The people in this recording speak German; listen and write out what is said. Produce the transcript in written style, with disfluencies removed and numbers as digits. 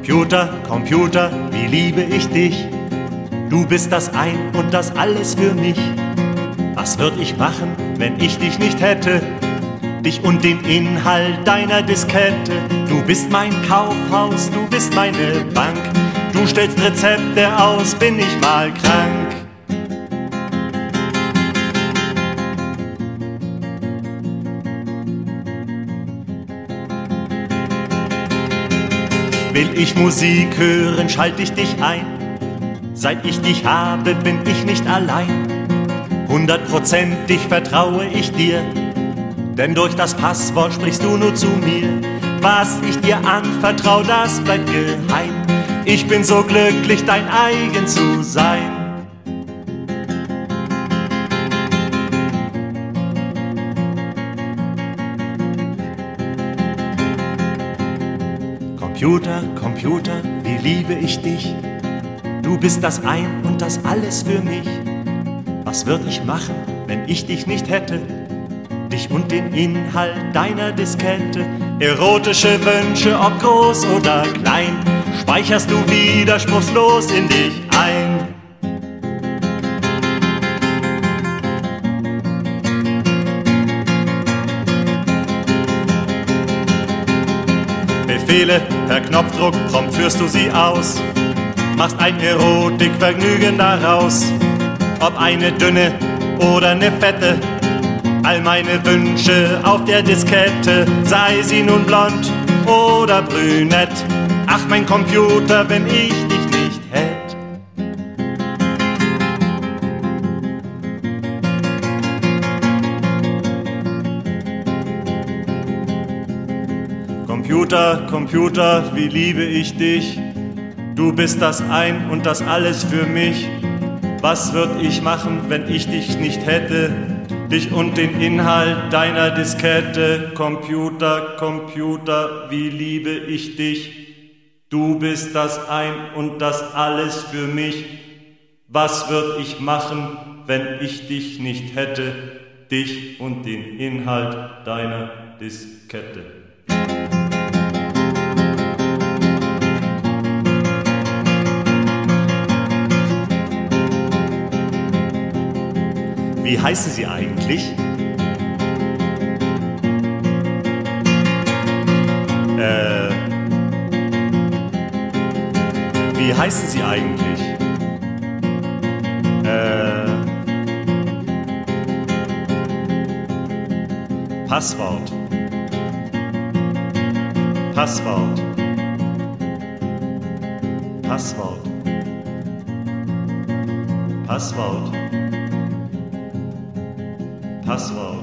Computer, Computer, wie liebe ich dich? Du bist das Ein und das Alles für mich. Was würd ich machen, wenn ich dich nicht hätte? Dich und den Inhalt deiner Diskette. Du bist mein Kaufhaus, du bist meine Bank. Du stellst Rezepte aus, bin ich mal krank. Will ich Musik hören, schalte ich dich ein. Seit ich dich habe, bin ich nicht allein. 100%ig vertraue ich dir, denn durch das Passwort sprichst du nur zu mir. Was ich dir anvertrau, das bleibt geheim. Ich bin so glücklich, dein eigen zu sein. Computer, Computer, wie liebe ich dich? Du bist das Ein und das Alles für mich. Was würd ich machen, wenn ich dich nicht hätte? Dich und den Inhalt deiner Diskette. Erotische Wünsche, ob groß oder klein, speicherst du widerspruchslos in dich ein. Befehle per Knopfdruck, prompt führst du sie aus. Machst ein Erotikvergnügen daraus. Ob eine dünne oder eine fette, all meine Wünsche auf der Diskette. Sei sie nun blond oder brünett. Ach, mein Computer, wenn ich dich nicht hätt. Computer, Computer, wie liebe ich dich? Du bist das Ein und das Alles für mich. Was würd ich machen, wenn ich dich nicht hätte? Dich und den Inhalt deiner Diskette. Computer, Computer, wie liebe ich dich? Du bist das Ein und das Alles für mich. Was würd ich machen, wenn ich dich nicht hätte? Dich und den Inhalt deiner Diskette. Wie heißen Sie eigentlich? Wie heißen Sie eigentlich? Passwort. Passwort. Passwort. Passwort. Passwort.